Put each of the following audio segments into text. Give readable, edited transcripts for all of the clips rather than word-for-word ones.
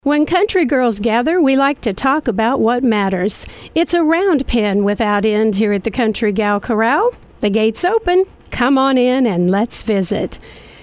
When country girls gather, we like to talk about what matters. It's a round pen without end here at the Country Gal Corral. The gate's open. Come on in and let's visit.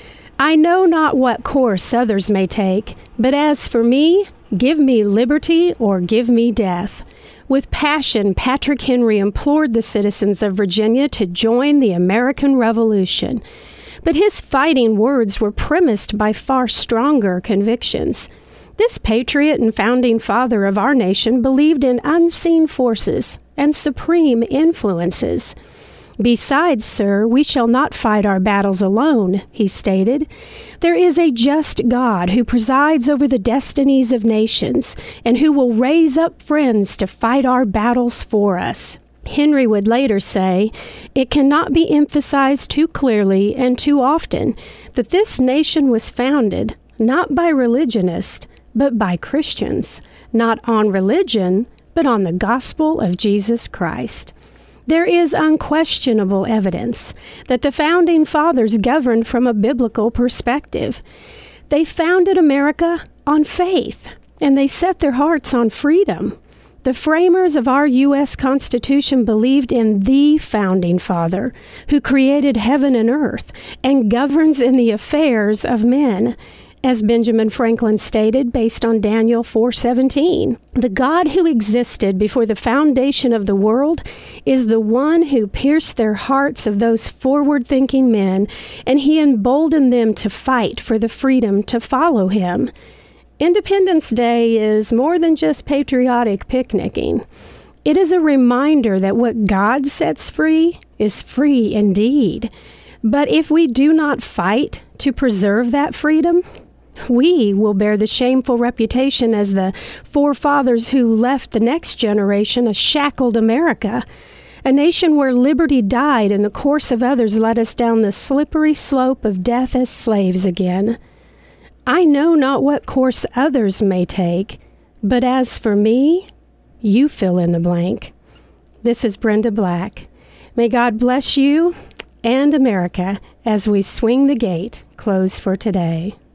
I know not what course others may take, but as for me, give me liberty or give me death. With passion, Patrick Henry implored the citizens of Virginia to join the American Revolution. But his fighting words were premised by far stronger convictions. This patriot and founding father of our nation believed in unseen forces and supreme influences. Besides, sir, we shall not fight our battles alone, he stated. There is a just God who presides over the destinies of nations and who will raise up friends to fight our battles for us. Henry would later say, "It cannot be emphasized too clearly and too often that this nation was founded not by religionists, but by Christians, not on religion, but on the gospel of Jesus Christ." There is unquestionable evidence that the founding fathers governed from a biblical perspective. They founded America on faith, and they set their hearts on freedom. The framers of our U.S. Constitution believed in the founding father who created heaven and earth and governs in the affairs of men. As Benjamin Franklin stated, based on Daniel 4:17, the God who existed before the foundation of the world is the one who pierced their hearts of those forward-thinking men, and he emboldened them to fight for the freedom to follow him. Independence Day is more than just patriotic picnicking. It is a reminder that what God sets free is free indeed. But if we do not fight to preserve that freedom, we will bear the shameful reputation as the forefathers who left the next generation a shackled America, a nation where liberty died and the course of others led us down the slippery slope of death as slaves again. I know not what course others may take, but as for me, you fill in the blank. This is Brenda Black. May God bless you and America as we swing the gate closed for today.